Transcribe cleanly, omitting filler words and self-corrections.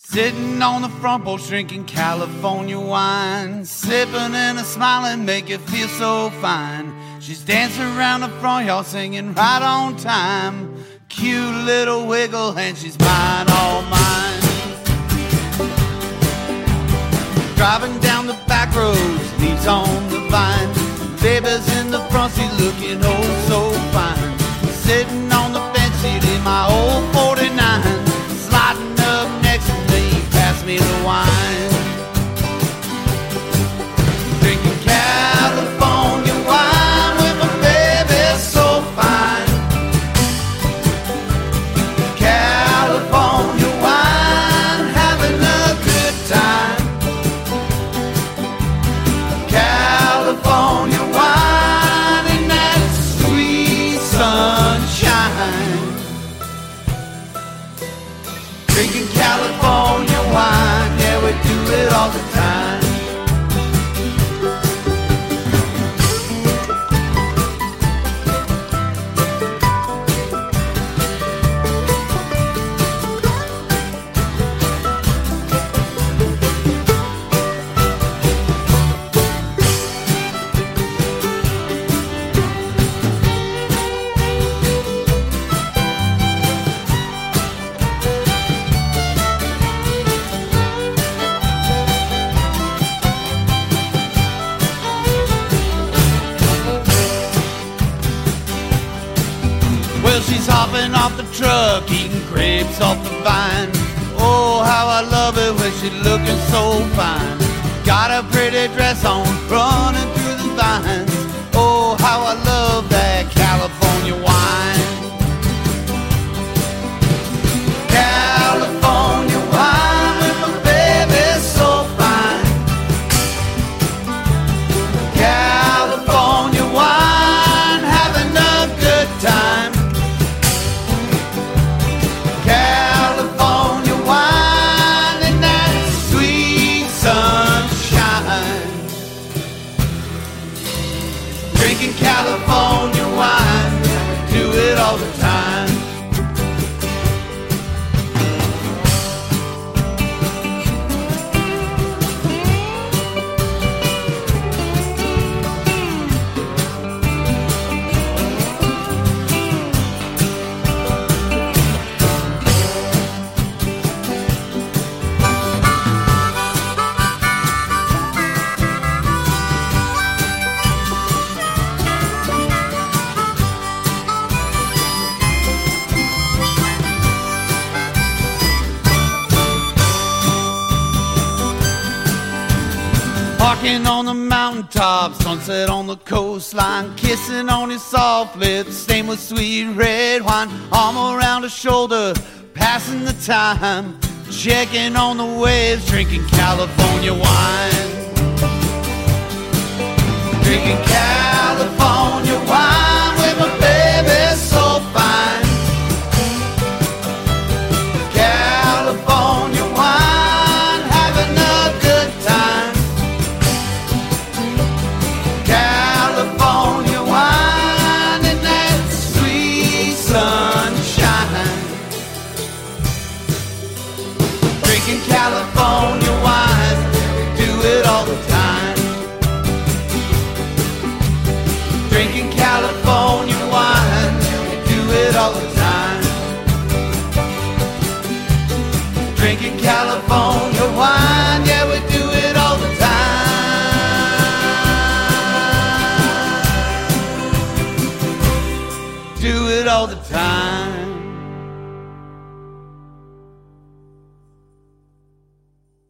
Sitting on the front porch drinking California wine, sipping and a smiling make you feel so fine. She's dancing around the front yard singing right on time. Cute little wiggle and she's mine, all mine. Driving down the back roads, leaves on the vine. Baby's in the front seat looking oh so fine. Sitting on the bench seat in my old 49, sliding up next to me, pass me the wine. Drinking California wine with my baby so fine. California wine, having a good time. California wine in that sweet sunshine. Drinking California wine, yeah, we do it all the time. Well, she's hopping off the truck, eating grapes off the vine. Oh, how I love it when she's looking so fine. Got a pretty dress on, running through the vines. Oh, how I love that California wine. California wine with my baby so fine. California wine, having a good time. California wine in that sweet sunshine. Drinking California wine, do it all the time. Parking on the mountaintop, sunset on the coastline, kissing on his soft lips, stained with sweet red wine, arm around her shoulder, passing the time, checking on the waves, drinking California wine. Drinking California wine with my baby so fine. California wine, having a good time. California wine in that sweet sunshine. Drinking California wine, do it all the time. Drinking California wine, do it all the time. Drinking California wine, yeah, we do it all the time. Do it all the time.